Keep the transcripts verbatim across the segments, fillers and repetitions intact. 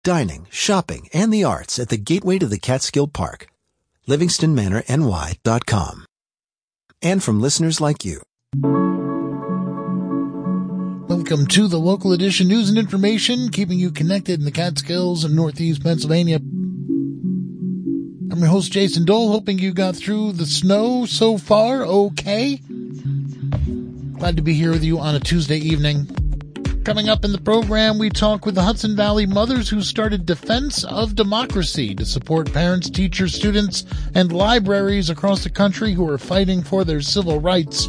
dining, shopping, and the arts at the gateway to the Catskill Park. Livingston Manor N Y dot com. And from listeners like you. Welcome to the Local Edition News and Information, keeping you connected in the Catskills and Northeast Pennsylvania. I'm your host, Jason Dole, hoping you got through the snow so far okay. Glad to be here with you on a Tuesday evening. Coming up in the program, we talk with the Hudson Valley mothers who started Defense of Democracy to support parents, teachers, students, and libraries across the country who are fighting for their civil rights.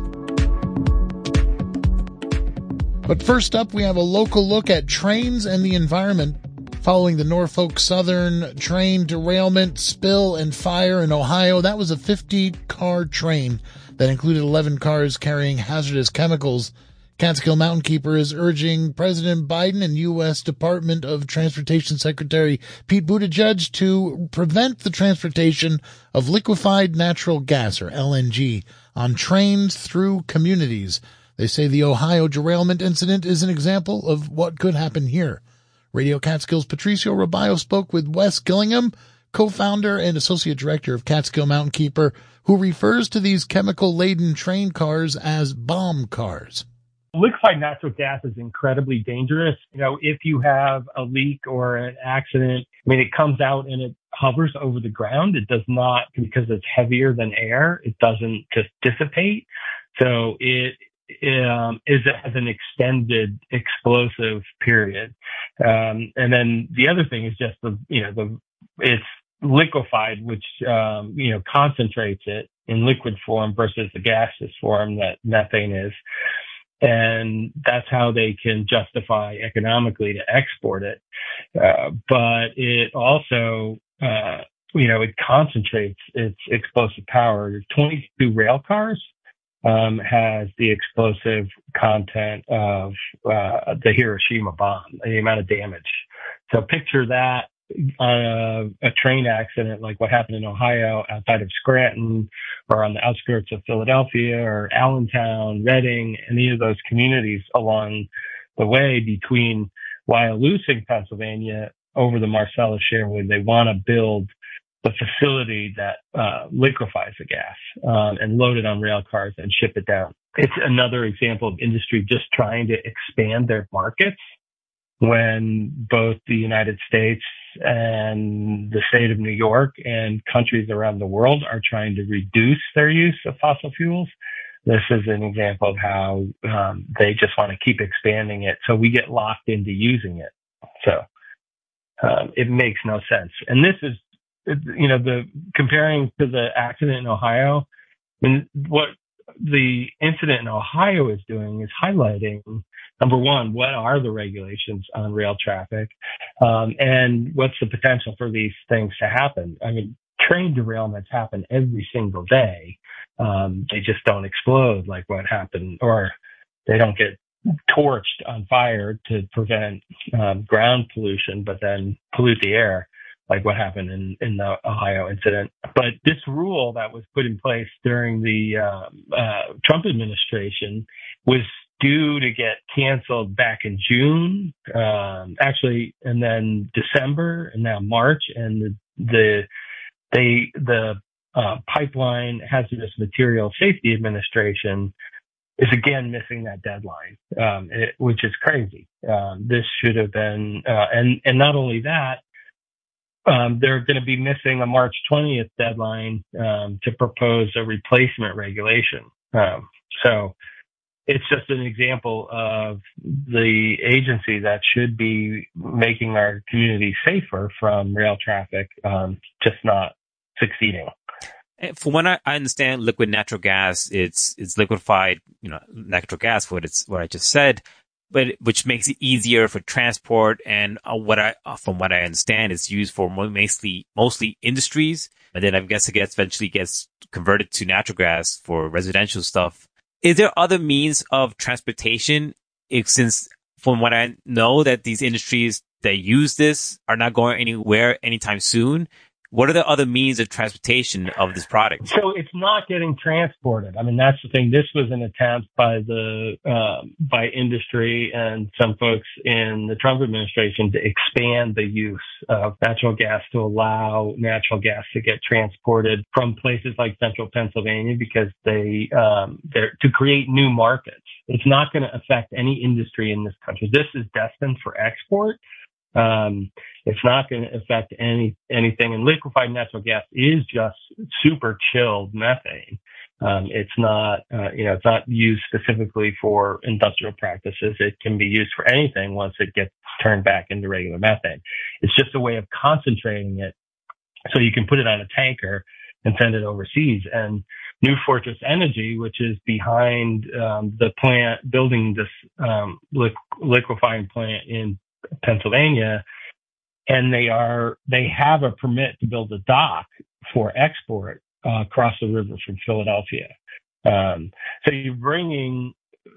But first up, we have a local look at trains and the environment. Following the Norfolk Southern train derailment, spill, and fire in Ohio, that was a fifty-car train that included eleven cars carrying hazardous chemicals. Catskill Mountain Keeper is urging President Biden and U S Department of Transportation Secretary Pete Buttigieg to prevent the transportation of liquefied natural gas, or L N G, on trains through communities. They say the Ohio derailment incident is an example of what could happen here. Radio Catskill's Patricio Robayo spoke with Wes Gillingham, co-founder and associate director of Catskill Mountain Keeper, who refers to these chemical-laden train cars as bomb cars. Liquefied natural gas is incredibly dangerous. You know, if you have a leak or an accident, I mean, it comes out and it hovers over the ground. It does not, because it's heavier than air, it doesn't just dissipate. So it Um, is it has an extended explosive period. Um, and then the other thing is just the, you know, the, it's liquefied, which, um, you know, concentrates it in liquid form versus the gaseous form that methane is. And that's how they can justify economically to export it. Uh, but it also, uh, you know, it concentrates its explosive power. twenty-two rail cars Um, has the explosive content of uh, the Hiroshima bomb, the amount of damage. So picture that uh, a train accident like what happened in Ohio outside of Scranton, or on the outskirts of Philadelphia, or Allentown, Reading, any of those communities along the way between Wyalusing, Pennsylvania, over the Marcellus Shale, where they want to build the facility that uh, liquefies the gas um, and load it on rail cars and ship it down. It's another example of industry just trying to expand their markets when both the United States and the state of New York and countries around the world are trying to reduce their use of fossil fuels. This is an example of how um, they just want to keep expanding it, so we get locked into using it. So um, it makes no sense. And this is, you know, the comparing to the accident in Ohio, and what the incident in Ohio is doing is highlighting, number one, what are the regulations on rail traffic, um, and what's the potential for these things to happen. I mean, train derailments happen every single day. Um, they just don't explode like what happened, or they don't get torched on fire to prevent um, ground pollution, but then pollute the air, like what happened in, in the Ohio incident. But this rule that was put in place during the uh, uh, Trump administration was due to get canceled back in June, um, actually, and then December, and now March. And the the they the uh, Pipeline Hazardous Material Safety Administration is again missing that deadline, um, it, which is crazy. Um, this should have been, uh, and and not only that. Um, they're going to be missing a March twentieth deadline um, to propose a replacement regulation. Um, so it's just an example of the agency that should be making our community safer from rail traffic, um, just not succeeding. From what I understand, liquid natural gas, it's it's liquefied, you know, natural gas. What it's what I just said. But which makes it easier for transport, and uh, what I, uh, from what I understand, it's used for mostly mostly industries, and then I guess it gets eventually gets converted to natural gas for residential stuff. Is there other means of transportation? If, since from what I know, that these industries that use this are not going anywhere anytime soon, What are the other means of transportation of this product? So it's not getting transported. I mean, that's the thing. This was an attempt by the um, by industry and some folks in the Trump administration to expand the use of natural gas to allow natural gas to get transported from places like central Pennsylvania because they um, they're to create new markets. It's not going to affect any industry in this country. This is destined for export. Um, it's not going to affect any anything. And liquefied natural gas is just super chilled methane. Um, it's not, uh, you know, it's not used specifically for industrial practices. It can be used for anything once it gets turned back into regular methane. It's just a way of concentrating it so you can put it on a tanker and send it overseas. And New Fortress Energy, which is behind um, the plant building this um, lique- liquefying plant in Pennsylvania, and they are they have a permit to build a dock for export uh, across the river from Philadelphia. Um, so you're bringing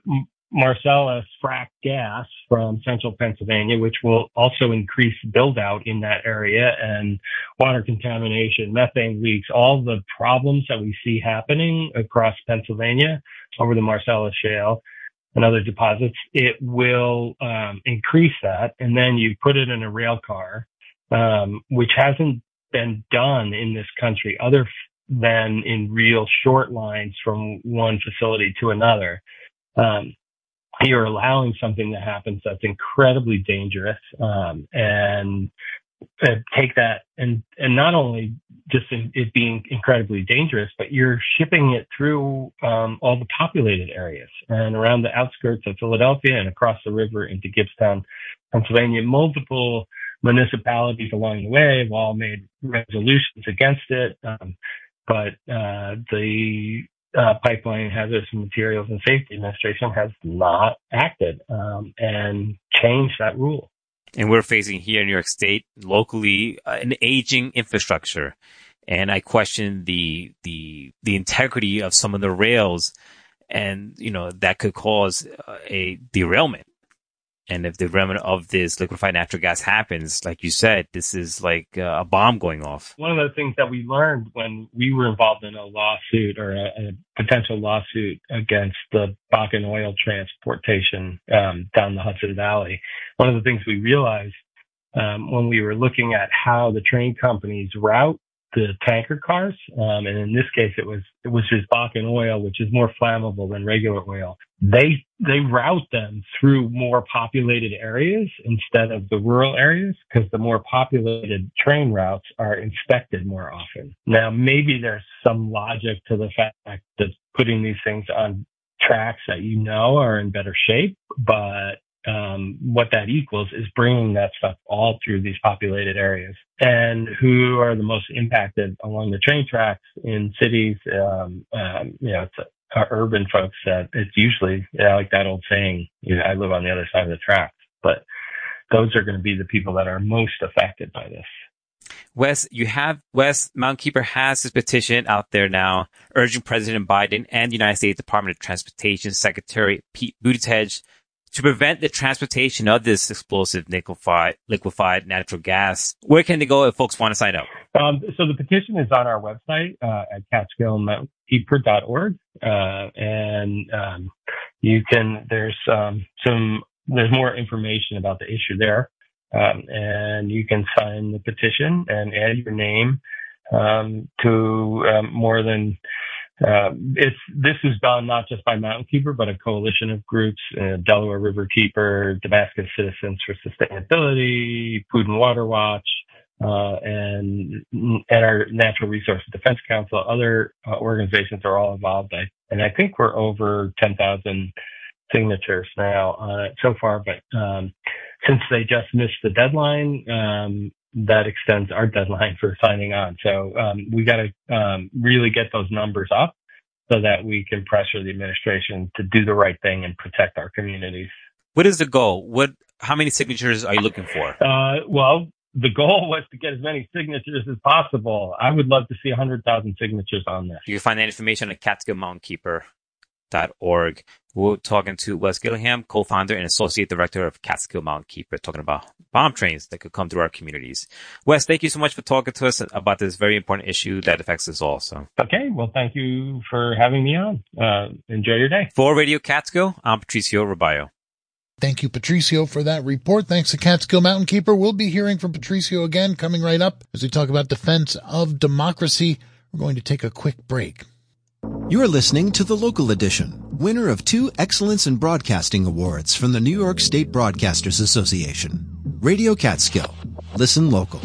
Marcellus fracked gas from central Pennsylvania, which will also increase build out in that area, and water contamination, methane leaks, all the problems that we see happening across Pennsylvania over the Marcellus Shale and other deposits. It will um, increase that, and then you put it in a rail car, um, which hasn't been done in this country other than in real short lines from one facility to another. Um, you're allowing something that happens that's incredibly dangerous, um, and uh, take that and and not only just in, it being incredibly dangerous, but you're shipping it through um, all the populated areas and around the outskirts of Philadelphia and across the river into Gibbstown, Pennsylvania. Multiple municipalities along the way have all made resolutions against it, um, but uh, the uh, Pipeline Hazardous Materials and Safety Administration has not acted um, and changed that rule. And we're facing here in New York State, locally, uh, an aging infrastructure. And I question the, the, the integrity of some of the rails. And, you know, that could cause uh, a derailment. And if the derailment of this liquefied natural gas happens, like you said, this is like uh, a bomb going off. One of the things that we learned when we were involved in a lawsuit or a, a potential lawsuit against the Bakken oil transportation um, down the Hudson Valley, one of the things we realized um, when we were looking at how the train companies route the tanker cars, um, and in this case it was it was just Bakken oil, which is more flammable than regular oil. They they route them through more populated areas instead of the rural areas because the more populated train routes are inspected more often. Now, maybe there's some logic to the fact that putting these things on tracks that you know are in better shape, but Um, what that equals is bringing that stuff all through these populated areas. And who are the most impacted along the train tracks in cities? Um, um, you know, it's uh, urban folks that it's usually, you know, like that old saying, you know, I live on the other side of the tracks, but those are going to be the people that are most affected by this. Wes, you have, Wes, Mountain Keeper has this petition out there now urging President Biden and the United States Department of Transportation Secretary Pete Buttigieg to prevent the transportation of this explosive liquefied, liquefied natural gas. Where can they go if folks want to sign up? Um, so the petition is on our website uh, at catskill mountain keeper dot org, uh, and um, you can. There's um, some. There's more information about the issue there, um, and you can sign the petition and add your name um, to um, more than. Uh, it's, this is done not just by Mountain Keeper, but a coalition of groups, uh, Delaware River Keeper, Damascus Citizens for Sustainability, Food and Water Watch, uh, and, and our Natural Resource Defense Council. Other uh, organizations are all involved. I, and I think we're over ten thousand signatures now on it so far, but, um, since they just missed the deadline, um, that extends our deadline for signing on. So um, we got to um, really get those numbers up so that we can pressure the administration to do the right thing and protect our communities. What is the goal? What? How many signatures are you looking for? Uh, well, the goal was to get as many signatures as possible. I would love to see one hundred thousand signatures on this. You can find that information on Catskill Mountain Keeper dot org. We're talking to Wes Gillingham, co-founder and associate director of Catskill Mountain Keeper, talking about bomb trains that could come through our communities. Wes, thank you so much for talking to us about this very important issue that affects us all. So, okay, well, thank you for having me on. Uh, enjoy your day. For Radio Catskill, I'm Patricio Robayo. Thank you, Patricio, for that report. Thanks to Catskill Mountain Keeper. We'll be hearing from Patricio again coming right up as we talk about defense of democracy. We're going to take a quick break. You're listening to the Local Edition, winner of two Excellence in Broadcasting Awards from the New York State Broadcasters Association. Radio Catskill. Listen local.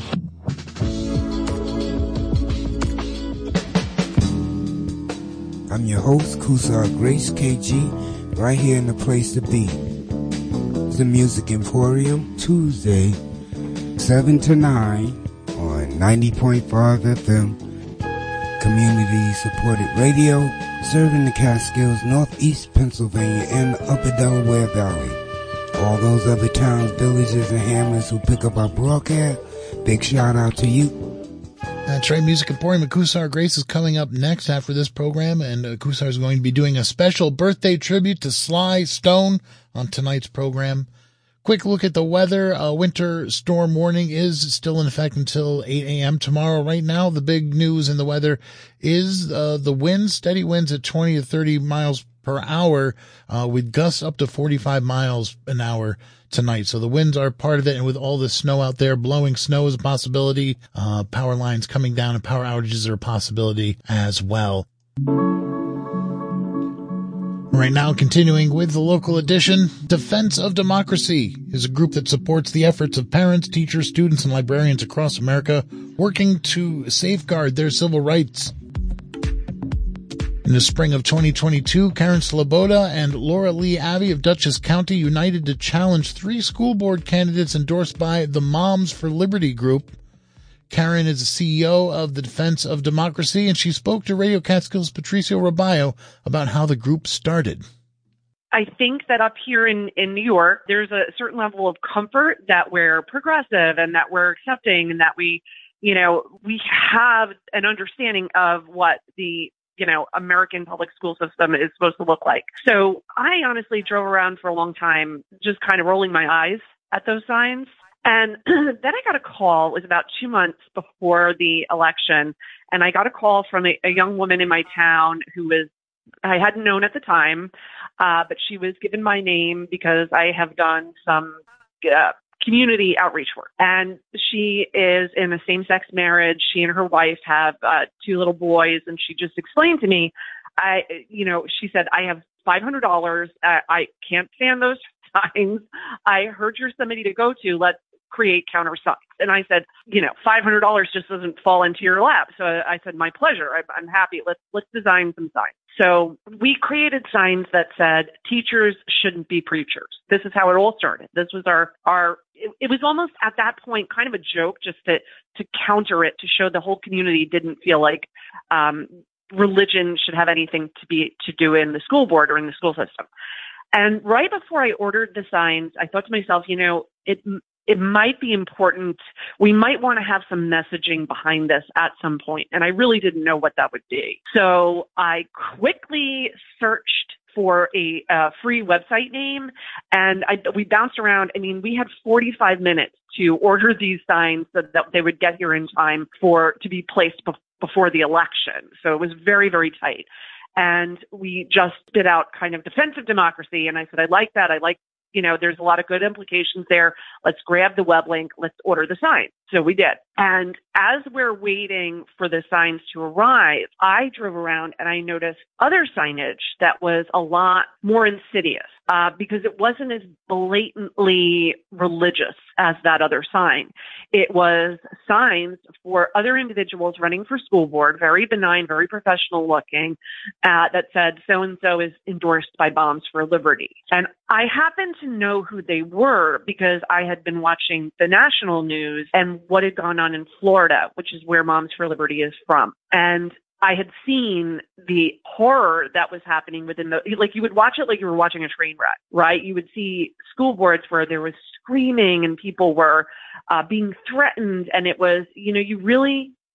I'm your host, Kusar Grace K G, right here in the place to be. The Music Emporium, Tuesday, seven to nine on ninety point five F M. Community-supported radio, serving the Catskills, Northeast Pennsylvania, and the Upper Delaware Valley. All those other towns, villages, and hamlets who pick up our broadcast, big shout-out to you. That's right, Music Emporium and Kusar Grace is coming up next after this program, and uh, Kusar is going to be doing a special birthday tribute to Sly Stone on tonight's program. Quick look at the weather. A winter storm warning is still in effect until eight a.m. tomorrow. Right now, the big news in the weather is uh, the winds, steady winds at twenty to thirty miles per hour, uh, with gusts up to forty-five miles an hour tonight. So the winds are part of it, and with all the snow out there, blowing snow is a possibility. Uh, power lines coming down and power outages are a possibility as well. Right now, continuing with the Local Edition, Defense of Democracy is a group that supports the efforts of parents, teachers, students, and librarians across America working to safeguard their civil rights. In the spring of twenty twenty-two, Karen Sloboda and Laura Lee Abbey of Dutchess County united to challenge three school board candidates endorsed by the Moms for Liberty group. Karen is the C E O of the Defense of Democracy, and she spoke to Radio Catskill's Patricio Robayo about how the group started. I think that up here in, in New York, there's a certain level of comfort that we're progressive and that we're accepting and that we, you know, we have an understanding of what the, you know, American public school system is supposed to look like. So I honestly drove around for a long time just kind of rolling my eyes at those signs. And then I got a call, it was about two months before the election, and I got a call from a, a young woman in my town who was, I hadn't known at the time, uh, but she was given my name because I have done some uh, community outreach work. And she is in a same-sex marriage. She and her wife have uh, two little boys, and she just explained to me, I, you know, she said, I have five hundred dollars. Uh, I can't stand those signs. I heard you're somebody to go to. Let's create counter signs. And I said, you know, five hundred dollars just doesn't fall into your lap. So I said, my pleasure. I'm, I'm happy. Let's, let's design some signs. So we created signs that said teachers shouldn't be preachers. This is how it all started. This was our, our, it, it was almost at that point kind of a joke just to, to counter it, to show the whole community didn't feel like, um, religion should have anything to be, to do in the school board or in the school system. And right before I ordered the signs, I thought to myself, you know, it, it might be important. We might want to have some messaging behind this at some point. And I really didn't know what that would be. So I quickly searched for a uh, free website name, and I, we bounced around. I mean, we had forty-five minutes to order these signs so that they would get here in time for to be placed be- before the election. So it was very, very tight. And we just spit out kind of Defense of Democracy. And I said, I like that. I like, you know, there's a lot of good implications there. Let's grab the web link. Let's order the sign. So we did. And as we're waiting for the signs to arrive, I drove around and I noticed other signage that was a lot more insidious uh, because it wasn't as blatantly religious as that other sign. It was signs for other individuals running for school board, very benign, very professional looking, uh, that said so-and-so is endorsed by Moms for Liberty. And I happened to know who they were because I had been watching the national news and what had gone on in Florida, which is where Moms for Liberty is from. And I had seen the horror that was happening within the, like you would watch it like you were watching a train wreck, right? You would see school boards where there was screaming and people were uh, being threatened. And it was, you know, you really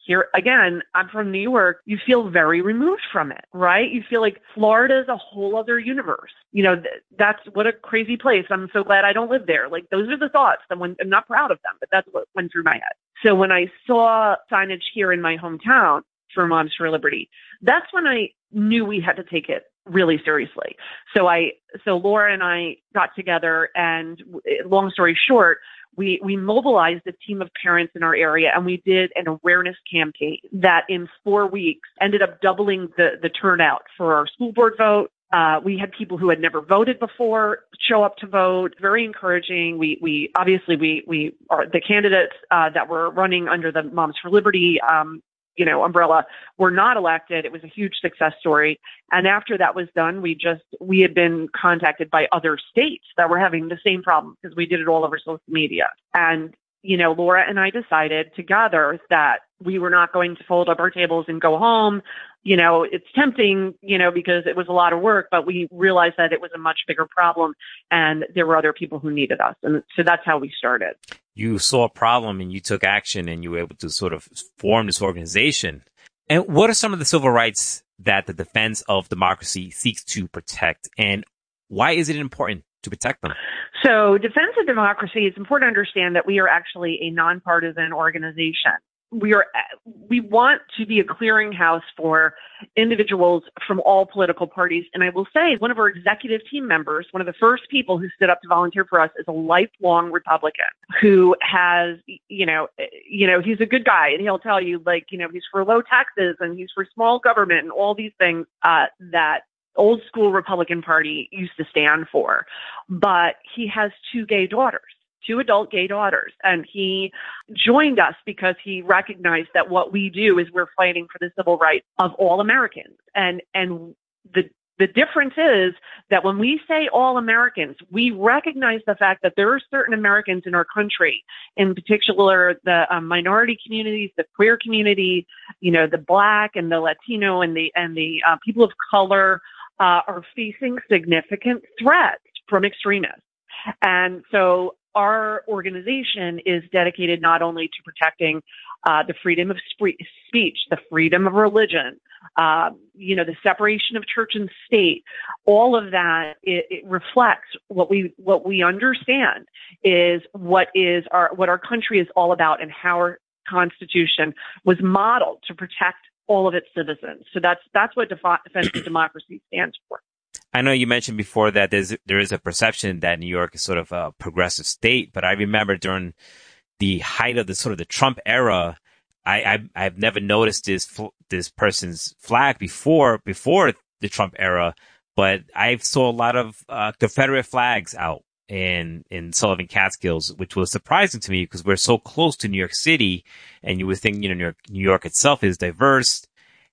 Here, again, I'm from New York. You feel very removed from it, right? You feel like Florida is a whole other universe. You know, th- that's what a crazy place. I'm so glad I don't live there. Like, those are the thoughts. I'm, I'm not proud of them, but that's what went through my head. So when I saw signage here in my hometown for Moms for Liberty, that's when I knew we had to take it really seriously. So I, so Laura and I got together, and long story short, we, we mobilized a team of parents in our area, and we did an awareness campaign that in four weeks ended up doubling the, the turnout for our school board vote. Uh, we had people who had never voted before show up to vote. Very encouraging. We, we, obviously we, we are the candidates, uh, that were running under the Moms for Liberty, um, you know, umbrella were not elected. It was a huge success story. And after that was done, we just, we had been contacted by other states that were having the same problem because we did it all over social media. And, you know, Laura and I decided together that we were not going to fold up our tables and go home. You know, it's tempting, you know, because it was a lot of work, but we realized that it was a much bigger problem and there were other people who needed us. And so that's how we started. You saw a problem and you took action and you were able to sort of form this organization. And what are some of the civil rights that the Defense of Democracy seeks to protect, and why is it important to protect them? So Defense of Democracy, it's important to understand that we are actually a nonpartisan organization. We are, we want to be a clearinghouse for individuals from all political parties. And I will say one of our executive team members, one of the first people who stood up to volunteer for us, is a lifelong Republican who has, you know, you know, he's a good guy, and he'll tell you, like, you know, he's for low taxes and he's for small government and all these things uh, that old school Republican Party used to stand for. But he has two gay daughters. two adult gay daughters. And he joined us because he recognized that what we do is we're fighting for the civil rights of all Americans. And, and the, the difference is that when we say all Americans, we recognize the fact that there are certain Americans in our country, in particular the um, minority communities, the queer community, you know, the Black and the Latino and the, and the uh, people of color uh, are facing significant threats from extremists. And so our organization is dedicated not only to protecting uh, the freedom of sp- speech, the freedom of religion, uh, you know, the separation of church and state. All of that, it, it reflects what we what we understand is what is our what our country is all about, and how our Constitution was modeled to protect all of its citizens. So that's that's what Def- Defense of Democracy stands for. I know you mentioned before that there's, there is a perception that New York is sort of a progressive state, but I remember during the height of the sort of the Trump era, I, I I've never noticed this this person's flag before before the Trump era, but I saw a lot of uh, Confederate flags out in in Sullivan Catskills, which was surprising to me because we're so close to New York City, and you would think, you know, New York, New York itself is diverse,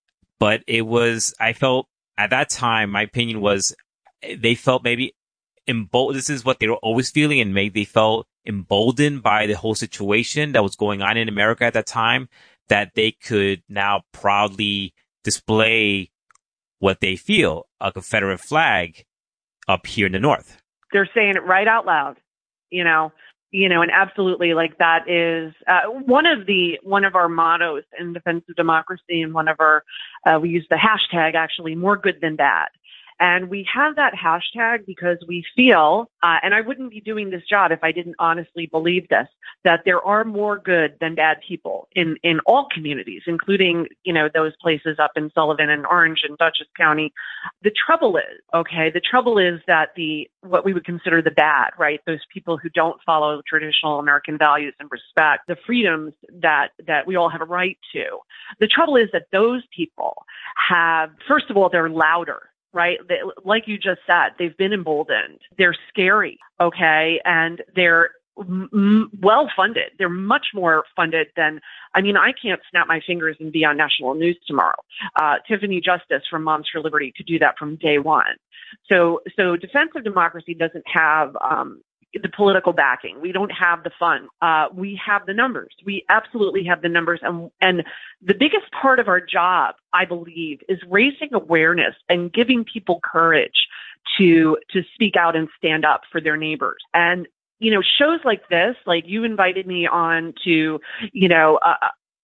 but it was I felt. At that time, my opinion was they felt maybe emboldened. This is what they were always feeling, and maybe they felt emboldened by the whole situation that was going on in America at that time, that they could now proudly display what they feel, a Confederate flag up here in the North. They're saying it right out loud, you know. You know, and absolutely, like that is uh, one of the one of our mottos in Defense of Democracy, and one of our uh, we use the hashtag actually, more good than bad. And we have that hashtag because we feel, uh, and I wouldn't be doing this job if I didn't honestly believe this, that there are more good than bad people in, in all communities, including, you know, those places up in Sullivan and Orange and Dutchess County. The trouble is, okay, the trouble is that the, what we would consider the bad, right? Those people who don't follow traditional American values and respect the freedoms that, that we all have a right to. The trouble is that those people have, first of all, they're louder. Right? They, like you just said, they've been emboldened. They're scary, okay? And they're m- well funded. They're much more funded than, I mean, I can't snap my fingers and be on national news tomorrow. Uh, Tiffany Justice from Moms for Liberty could do that from day one. So, so Defense of Democracy doesn't have, um, the political backing. We don't have the fund. Uh, we have the numbers. We absolutely have the numbers. And, and the biggest part of our job, I believe, is raising awareness and giving people courage to, to speak out and stand up for their neighbors. And, you know, shows like this, like you invited me on to, you know, uh,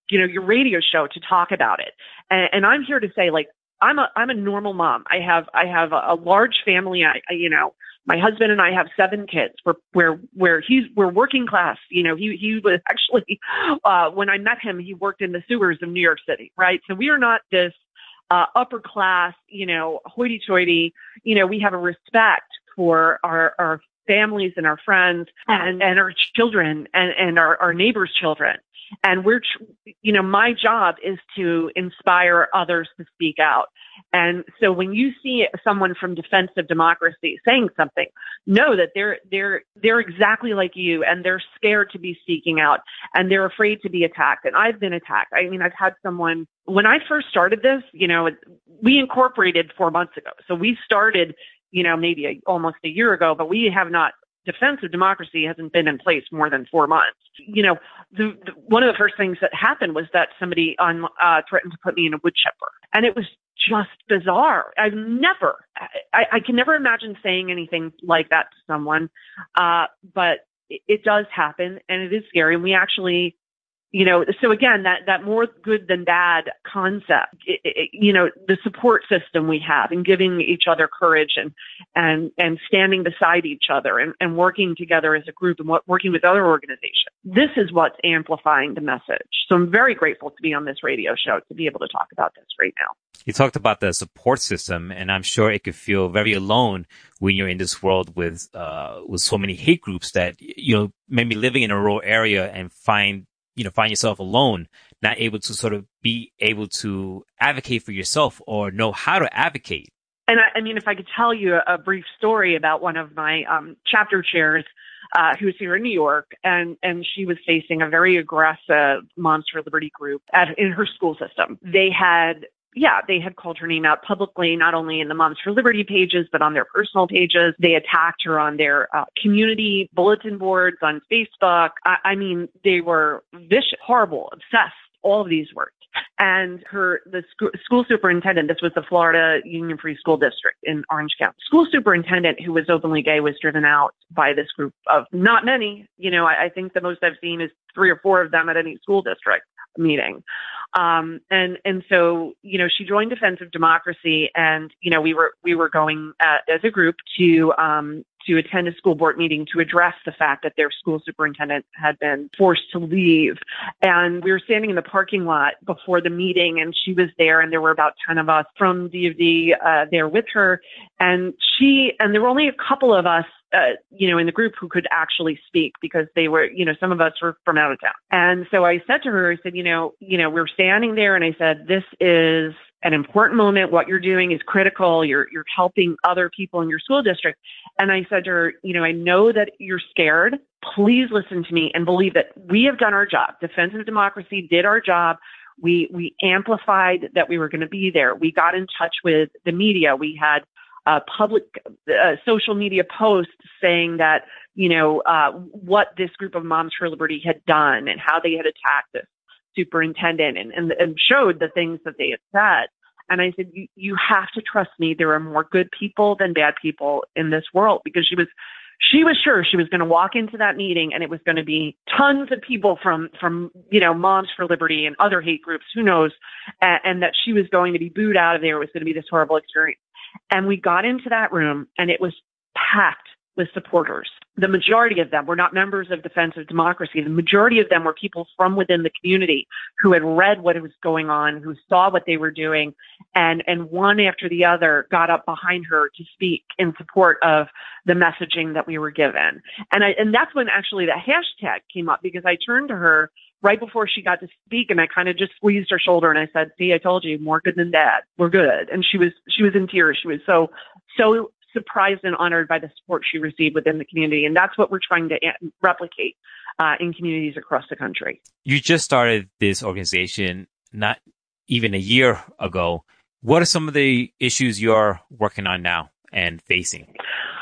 you know, your radio show to talk about it. And, and I'm here to say, like, I'm a, I'm a normal mom. I have, I have a, a large family. I, I, you know, my husband and I have seven kids. We're, we're, where he's, we're working class. You know, he, he was actually, uh, when I met him, he worked in the sewers of New York City, right? So we are not this, uh, upper class, you know, hoity toity. You know, we have a respect for our, our families and our friends and, and our children and, and our, our neighbors' children. And we're, you know, my job is to inspire others to speak out. And so when you see someone from Defense of Democracy saying something, know that they're, they're, they're exactly like you, and they're scared to be speaking out, and they're afraid to be attacked. And I've been attacked. I mean, I've had someone, when I first started this, you know, we incorporated four months ago. So we started, you know, maybe a, almost a year ago, but we have not, Defense of Democracy hasn't been in place more than four months. You know, the, the, one of the first things that happened was that somebody on uh, threatened to put me in a wood chipper, and it was just bizarre. I've never, I, I can never imagine saying anything like that to someone, uh, but it, it does happen, and it is scary. And we actually, you know, so again, that, that more good than bad concept, it, it, you know, the support system we have and giving each other courage and, and, and standing beside each other and, and working together as a group and what, working with other organizations. This is what's amplifying the message. So I'm very grateful to be on this radio show, to be able to talk about this right now. You talked about the support system, and I'm sure it could feel very alone when you're in this world with, uh, with so many hate groups that, you know, maybe living in a rural area and find you know, find yourself alone, not able to sort of be able to advocate for yourself or know how to advocate. And I, I mean, if I could tell you a, a brief story about one of my um, chapter chairs, uh, who's here in New York, and, and she was facing a very aggressive Moms for Liberty group at, in her school system. They had Yeah, they had called her name out publicly, not only in the Moms for Liberty pages, but on their personal pages. They attacked her on their uh, community bulletin boards, on Facebook. I, I mean, they were vicious, horrible, obsessed, all of these words. And her, the sc- school superintendent, this was the Florida Union Free School District in Orange County. School superintendent, who was openly gay, was driven out by this group of not many. You know, I, I think the most I've seen is three or four of them at any school district meeting. Um, and, and so, you know, she joined Defense of Democracy, and, you know, we were, we were going uh, as a group to, um, to attend a school board meeting to address the fact that their school superintendent had been forced to leave. And we were standing in the parking lot before the meeting, and she was there, and there were about ten of us from D of D, uh, there with her. And she, and there were only a couple of us Uh, you know, in the group who could actually speak, because they were, you know, some of us were from out of town. And so I said to her, I said, you know, you know, we're standing there, and I said, this is an important moment. What you're doing is critical. You're, you're helping other people in your school district. And I said to her, you know, I know that you're scared. Please listen to me and believe that we have done our job. Defense of Democracy did our job. We, we amplified that we were going to be there. We got in touch with the media. We had Uh, public uh, social media posts saying that, you know, uh, what this group of Moms for Liberty had done and how they had attacked this superintendent, and, and, and showed the things that they had said. And I said, you, you have to trust me. There are more good people than bad people in this world, because she was, she was sure she was going to walk into that meeting, and it was going to be tons of people from, from, you know, Moms for Liberty and other hate groups, who knows, and, and that she was going to be booed out of there. It was going to be this horrible experience. And we got into that room, and it was packed with supporters. The majority of them were not members of Defense of Democracy. The majority of them were people from within the community who had read what was going on, who saw what they were doing, and, and one after the other got up behind her to speak in support of the messaging that we were given. And I, and that's when actually the hashtag came up, because I turned to her right before she got to speak, and I kind of just squeezed her shoulder, and I said, see, I told you, more good than bad. We're good. And she was, she was in tears. She was so, so surprised and honored by the support she received within the community. And that's what we're trying to replicate uh, in communities across the country. You just started this organization not even a year ago. What are some of the issues you're working on now and facing?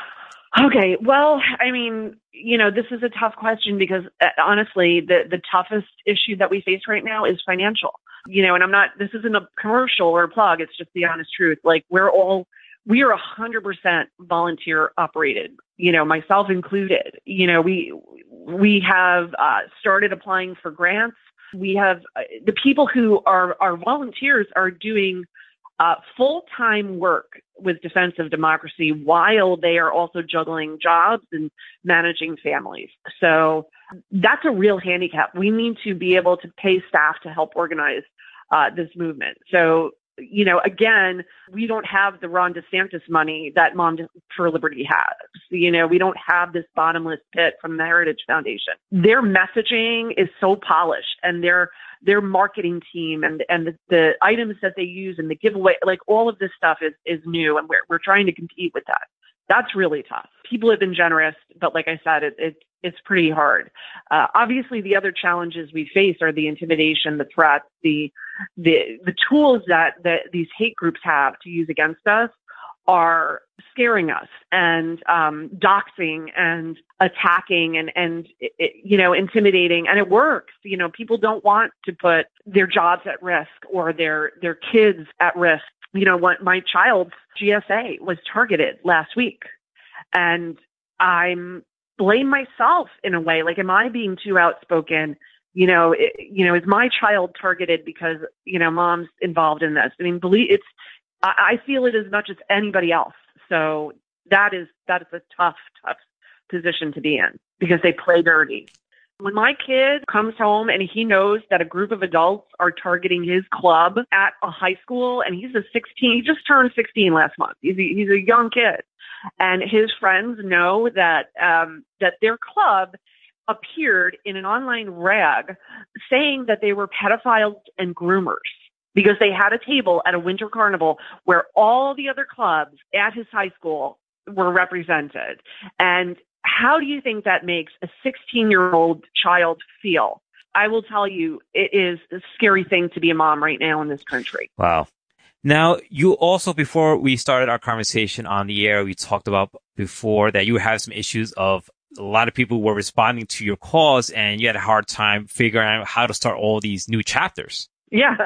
Okay. Well, I mean, you know, this is a tough question, because uh, honestly, the, the toughest issue that we face right now is financial, you know, and I'm not, this isn't a commercial or a plug. It's just the honest truth. Like, we're all, we are a hundred percent volunteer operated, you know, myself included. You know, we, we have uh, started applying for grants. We have uh, the people who are, are volunteers are doing uh, full-time work with Defense of Democracy while they are also juggling jobs and managing families. So that's a real handicap. We need to be able to pay staff to help organize uh, this movement. So, you know, again, we don't have the Ron DeSantis money that Mom for Liberty has. You know, we don't have this bottomless pit from the Heritage Foundation. Their messaging is so polished, and their their marketing team and and the, the items that they use and the giveaway, like all of this stuff is is new, and we're we're trying to compete with that. That's really tough. People have been generous, but like I said, it, it it's pretty hard. Uh, obviously, the other challenges we face are the intimidation, the threats, the the the tools that, that these hate groups have to use against us are scaring us and um, doxing and attacking and and it, you know intimidating, and it works. You know, people don't want to put their jobs at risk or their their kids at risk. You know, what my child's G S A was targeted last week, and I'm blame myself in a way. Like, am I being too outspoken? You know, it, you know, is my child targeted because, you know, Mom's involved in this? I mean, believe it's, I, I feel it as much as anybody else. So that is, that is a tough, tough position to be in because they play dirty. When my kid comes home and he knows that a group of adults are targeting his club at a high school, and he's a sixteen, he just turned sixteen last month. He's a, he's a young kid. And his friends know that um, that their club appeared in an online rag saying that they were pedophiles and groomers because they had a table at a winter carnival where all the other clubs at his high school were represented. And how do you think that makes a sixteen-year-old child feel? I will tell you, it is a scary thing to be a mom right now in this country. Wow. Now, you also, before we started our conversation on the air, we talked about before that you have some issues of a lot of people were responding to your calls and you had a hard time figuring out how to start all these new chapters. Yes.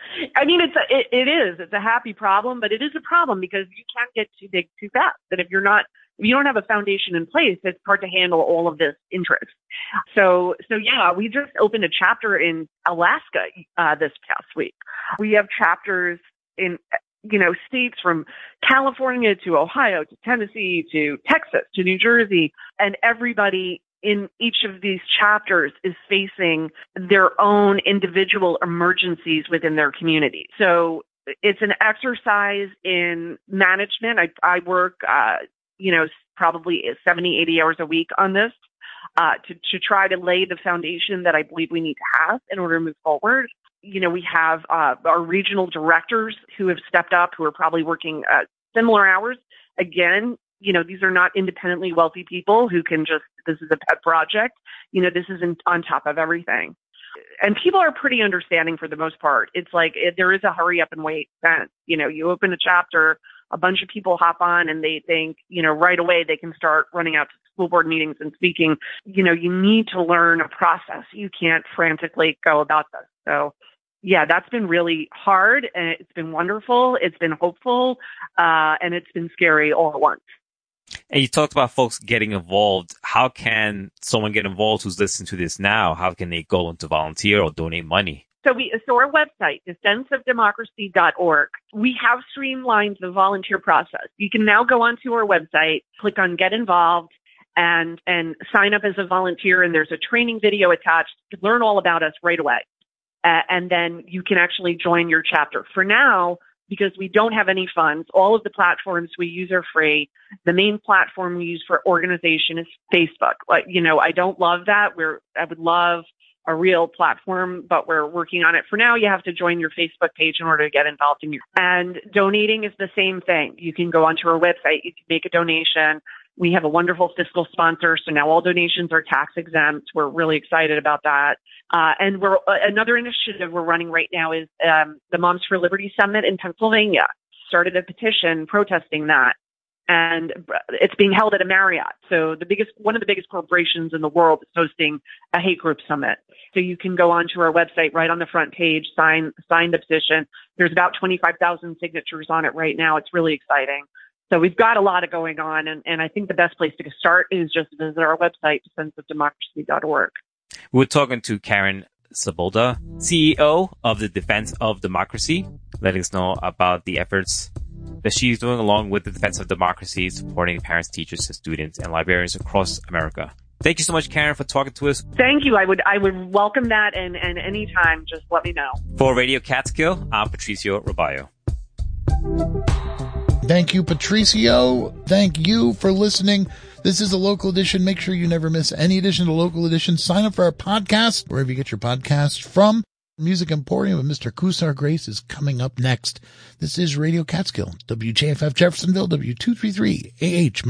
I mean, it's a, it, it is. It's a happy problem, but it is a problem because you can't get too big too fast. And if you're not, if you don't have a foundation in place, it's hard to handle all of this interest. So, so yeah, we just opened a chapter in Alaska uh, this past week. We have chapters in, you know, states from California to Ohio to Tennessee to Texas to New Jersey, and everybody in each of these chapters is facing their own individual emergencies within their community. So it's an exercise in management. I, I work, uh, you know, probably seventy, eighty hours a week on this uh, to, to try to lay the foundation that I believe we need to have in order to move forward. You know, we have uh, our regional directors who have stepped up, who are probably working uh, similar hours. Again, you know, these are not independently wealthy people who can just, this is a pet project. You know, this isn't on top of everything. And people are pretty understanding for the most part. It's like it, there is a hurry up and wait sense. You know, you open a chapter, a bunch of people hop on and they think, you know, right away they can start running out to school board meetings and speaking. You know, you need to learn a process. You can't frantically go about this. So, yeah, that's been really hard, and it's been wonderful. It's been hopeful, uh, and it's been scary all at once. And you talked about folks getting involved. How can someone get involved who's listening to this now? How can they go into volunteer or donate money? So we, so our website, defense of democracy dot org, we have streamlined the volunteer process. You can now go onto our website, click on Get Involved, and, and sign up as a volunteer. And there's a training video attached to learn all about us right away. Uh, and then you can actually join your chapter. For now, because we don't have any funds, all of the platforms we use are free. The main platform we use for organization is Facebook. Like, you know, I don't love that. We're, I would love a real platform, but we're working on it. For now, you have to join your Facebook page in order to get involved in your, and donating is the same thing. You can go onto our website, you can make a donation. We have a wonderful fiscal sponsor, so now all donations are tax exempt. We're really excited about that. Uh, and we're uh, another initiative we're running right now is um, the Moms for Liberty Summit in Pennsylvania. Started a petition protesting that, and it's being held at a Marriott. So the biggest, one of the biggest corporations in the world is hosting a hate group summit. So you can go onto our website right on the front page, sign sign the petition. There's about twenty-five thousand signatures on it right now. It's really exciting. So we've got a lot of going on, and, and I think the best place to start is just visit our website, defense of democracy dot org. We're talking to Karen Sabolda, C E O of the Defense of Democracy, letting us know about the efforts that she's doing along with the Defense of Democracy, supporting parents, teachers, and students, and librarians across America. Thank you so much, Karen, for talking to us. Thank you. I would I would welcome that, and, and anytime, just let me know. For Radio Catskill, I'm Patricio Robayo. Thank you, Patricio. Thank you for listening. This is a Local Edition. Make sure you never miss any edition of the Local Edition. Sign up for our podcast, wherever you get your podcasts from. Music Emporium with Mister Kusar Grace is coming up next. This is Radio Catskill, W J F F Jeffersonville, W two thirty-three A H.